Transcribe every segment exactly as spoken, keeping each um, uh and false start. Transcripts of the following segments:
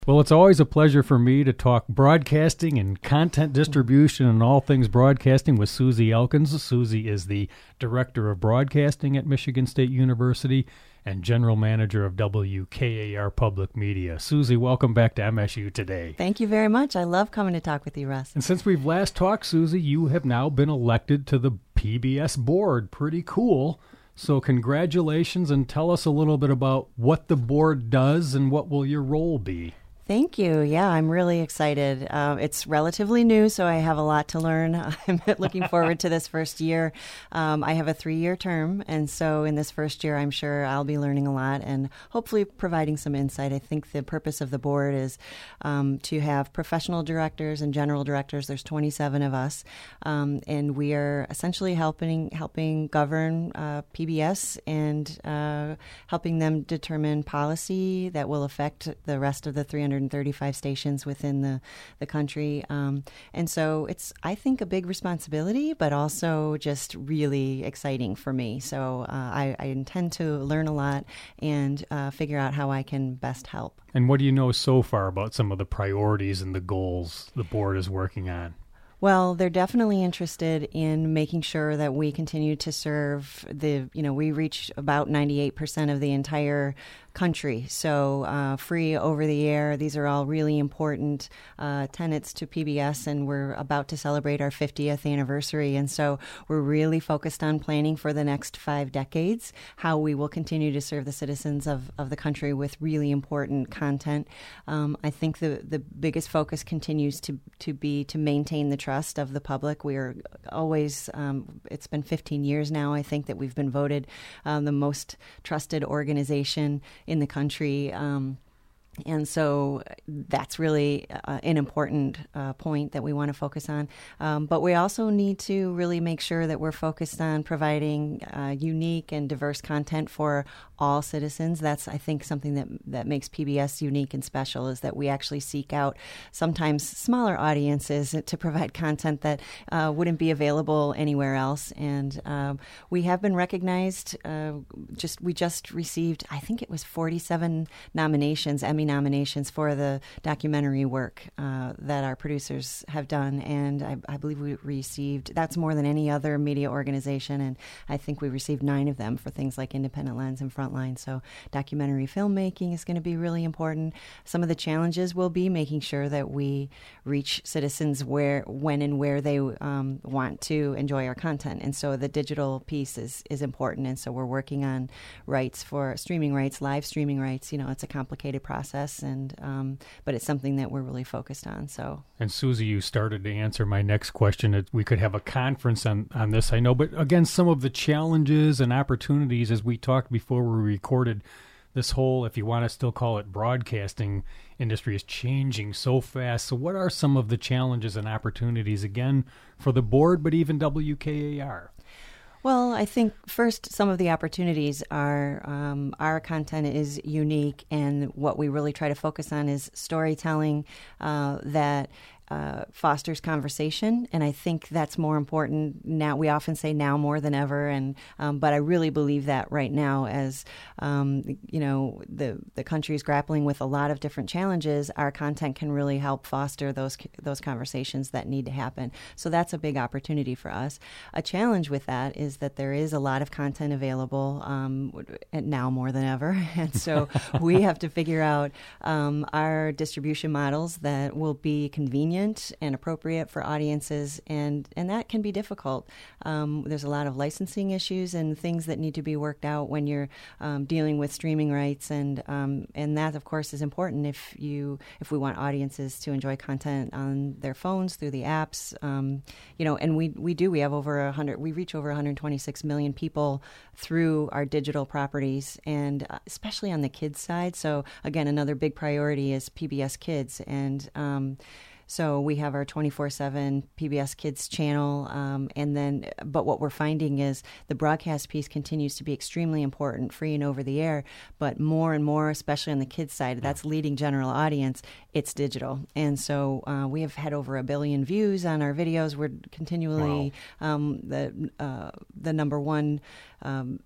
Well, it's always a pleasure for me to talk broadcasting and content distribution and all things broadcasting with Susie Elkins. Susie is the Director of Broadcasting at Michigan State University and General Manager of W K A R Public Media. Susie, welcome back to M S U Today. Thank you very much. I love coming to talk with you, Russ. And since we've last talked, Susie, you have now been elected to the P B S board. Pretty cool. So congratulations, and tell us a little bit about what the board does and what will your role be. Thank you. Yeah, I'm really excited. Uh, it's relatively new, so I have a lot to learn. I'm looking forward to this first year. Um, I have a three-year term, and so in this first year, I'm sure I'll be learning a lot and hopefully providing some insight. I think the purpose of the board is um, to have professional directors and general directors. There's twenty-seven of us, um, and we are essentially helping helping govern uh, P B S and uh, helping them determine policy that will affect the rest of the three hundred thirty-five stations within the, the country. Um, and so it's, I think, a big responsibility, but also just really exciting for me. So uh, I, I intend to learn a lot and uh, figure out how I can best help. And what do you know so far about some of the priorities and the goals the board is working on? Well, they're definitely interested in making sure that we continue to serve the, you know, we reach about ninety-eight percent of the entire country. So uh, free over the air, these are all really important uh, tenets to P B S, and we're about to celebrate our fiftieth anniversary. And so we're really focused on planning for the next five decades, how we will continue to serve the citizens of, of the country with really important content. Um, I think the, the biggest focus continues to, to be to maintain the trust of the public. We are always, um, it's been fifteen years now, I think, that we've been voted um, the most trusted organization in the country. Um, And so that's really uh, an important uh, point that we want to focus on. Um, but we also need to really make sure that we're focused on providing uh, unique and diverse content for all citizens. That's, I think, something that that makes P B S unique and special, is that we actually seek out sometimes smaller audiences to provide content that uh, wouldn't be available anywhere else. And um, we have been recognized. Uh, just we just received, I think it was forty-seven nominations, Emmy nominations for the documentary work uh, that our producers have done, and I, I believe we received, that's more than any other media organization, and I think we received nine of them for things like Independent Lens and Frontline. So documentary filmmaking is going to be really important. Some of the challenges will be making sure that we reach citizens where, when and where they um, want to enjoy our content, and so the digital piece is, is important, and so we're working on rights for streaming rights, live streaming rights. You know, it's a complicated process. And um, but it's something that we're really focused on. So, and Susie, you started to answer my next question. We could have a conference on, on this, I know. But again, some of the challenges and opportunities, as we talked before we recorded, this whole, if you want to still call it broadcasting industry, is changing so fast. So what are some of the challenges and opportunities, again, for the board, but even W K A R? Well, I think first, some of the opportunities are um, our content is unique, and what we really try to focus on is storytelling uh, that Uh, fosters conversation, and I think that's more important now. We often say now more than ever, and um, but I really believe that right now, as um, you know, the the country is grappling with a lot of different challenges. Our content can really help foster those those conversations that need to happen. So that's a big opportunity for us. A challenge with that is that there is a lot of content available um, now more than ever, and so we have to figure out um, our distribution models that will be convenient and appropriate for audiences, and, and that can be difficult. Um, there's a lot of licensing issues and things that need to be worked out when you're um, dealing with streaming rights, and um, and that, of course, is important if you if we want audiences to enjoy content on their phones through the apps. Um, you know, and we we do. We have over a hundred. We reach over one hundred twenty-six million people through our digital properties, and uh, especially on the kids side. So again, another big priority is P B S Kids, and um, So we have our twenty-four seven P B S Kids channel, um, and then, but what we're finding is the broadcast piece continues to be extremely important, free and over the air, but more and more, especially on the kids side, that's leading general audience, it's digital. And so uh, we have had over a billion views on our videos. We're continually Wow. um, the uh, the number one um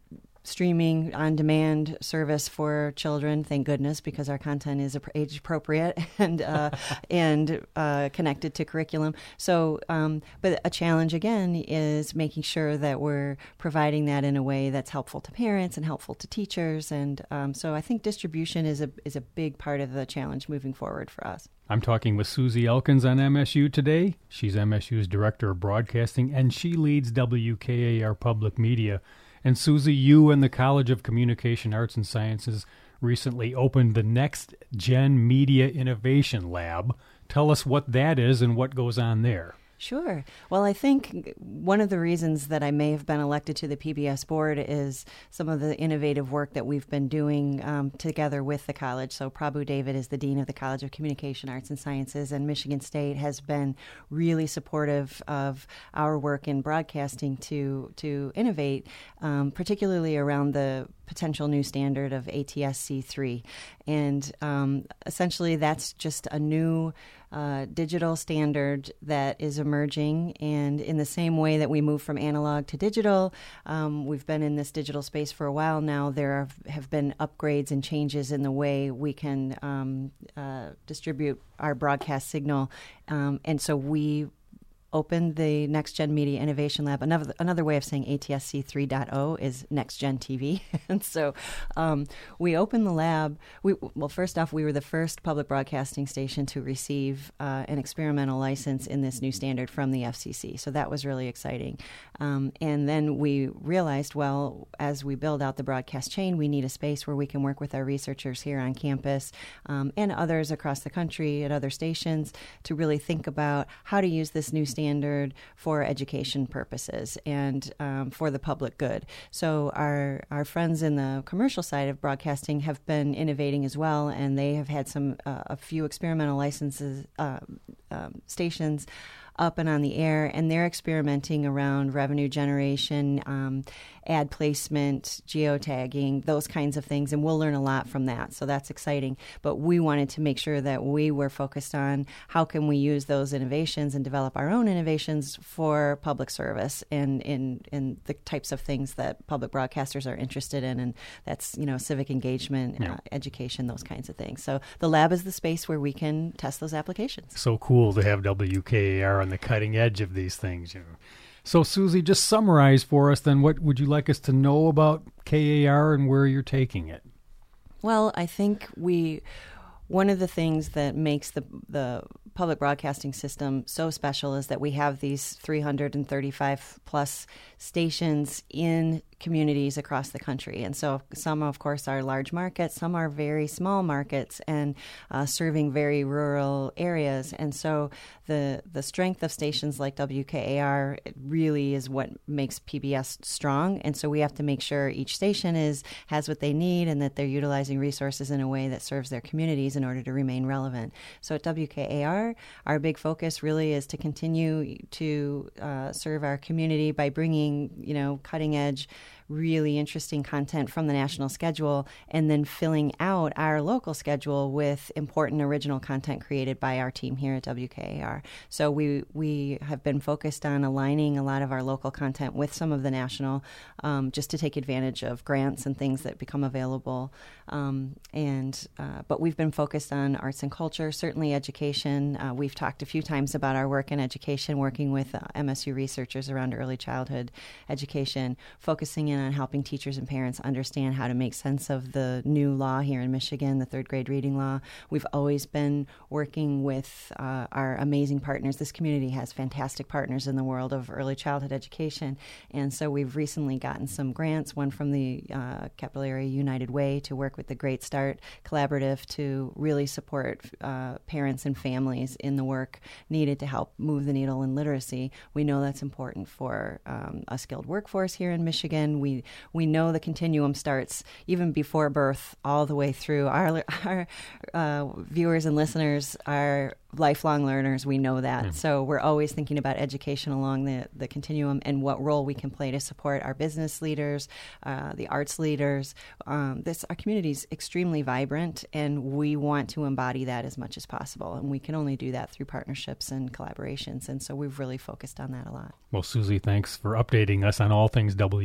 streaming on-demand service for children. Thank goodness, because our content is age appropriate and uh, and uh, connected to curriculum. So, um, but a challenge again is making sure that we're providing that in a way that's helpful to parents and helpful to teachers. And um, so, I think distribution is a is a big part of the challenge moving forward for us. I'm talking with Susie Elkins on M S U today. She's M S U's Director of Broadcasting, and she leads W K A R Public Media. And Susie, you and the College of Communication Arts and Sciences recently opened the Next Gen Media Innovation Lab. Tell us what that is and what goes on there. Sure. Well, I think one of the reasons that I may have been elected to the P B S board is some of the innovative work that we've been doing um, together with the college. So Prabhu David is the Dean of the College of Communication Arts and Sciences, and Michigan State has been really supportive of our work in broadcasting to, to innovate, um, particularly around the potential new standard of A T S C three. And um, essentially that's just a new uh, digital standard that is emerging. And in the same way that we move from analog to digital, um, we've been in this digital space for a while now. There have, have been upgrades and changes in the way we can um, uh, distribute our broadcast signal. Um, and so we opened the Next Gen Media Innovation Lab. Another another way of saying A T S C three point oh is Next Gen T V. And so um, we opened the lab. We, well, first off, we were the first public broadcasting station to receive uh, an experimental license in this new standard from the F C C. So that was really exciting. Um, and then we realized, well, as we build out the broadcast chain, we need a space where we can work with our researchers here on campus um, and others across the country at other stations to really think about how to use this new standard standard for education purposes and um, for the public good. So our our friends in the commercial side of broadcasting have been innovating as well, and they have had some uh, a few experimental licenses uh, um, stations up and on the air, and they're experimenting around revenue generation, um, ad placement, geotagging, those kinds of things, and we'll learn a lot from that. So that's exciting. But we wanted to make sure that we were focused on how can we use those innovations and develop our own innovations for public service and in, in the types of things that public broadcasters are interested in, and that's, you know, civic engagement, yeah. uh, education, those kinds of things. So the lab is the space where we can test those applications. So cool to have W K A R on the cutting edge of these things. You know. So, Susie, just summarize for us then, what would you like us to know about K A R and where you're taking it? Well, I think we one of the things that makes the the public broadcasting system so special is that we have these three hundred thirty-five plus stations in communities across the country. And so some, of course, are large markets, some are very small markets and uh, serving very rural areas. And so the the strength of stations like W K A R really is what makes P B S strong. And so we have to make sure each station is has what they need and that they're utilizing resources in a way that serves their communities in order to remain relevant. So at W K A R, our big focus really is to continue to uh, serve our community by bringing, you know, cutting edge, really interesting content from the national schedule, and then filling out our local schedule with important original content created by our team here at W K A R. So we we have been focused on aligning a lot of our local content with some of the national, um, just to take advantage of grants and things that become available. Um, and uh, but we've been focused on arts and culture, certainly education. Uh, we've talked a few times about our work in education, working with uh, M S U researchers around early childhood education, focusing in on helping teachers and parents understand how to make sense of the new law here in Michigan, the third grade reading law. We've always been working with uh, our amazing partners. This community has fantastic partners in the world of early childhood education. And so we've recently gotten some grants, one from the uh, Capital Area United Way to work with the Great Start Collaborative to really support uh, parents and families in the work needed to help move the needle in literacy. We know that's important for um, a skilled workforce here in Michigan. We we know the continuum starts even before birth all the way through. Our, our uh, viewers and listeners are lifelong learners. We know that. Mm. So we're always thinking about education along the, the continuum and what role we can play to support our business leaders, uh, the arts leaders. Um, this our community is extremely vibrant, and we want to embody that as much as possible. And we can only do that through partnerships and collaborations. And so we've really focused on that a lot. Well, Susie, thanks for updating us on all things W K A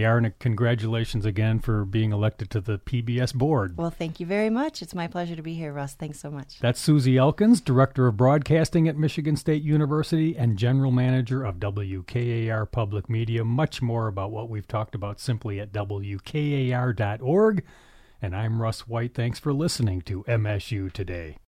A R, and congratulations again for being elected to the P B S board. Well, thank you very much. It's my pleasure to be here, Russ. Thanks so much. That's Susie Elkins, Director of Broadcasting at Michigan State University and General Manager of W K A R Public Media. Much more about what we've talked about simply at W K A R dot org. And I'm Russ White. Thanks for listening to M S U Today.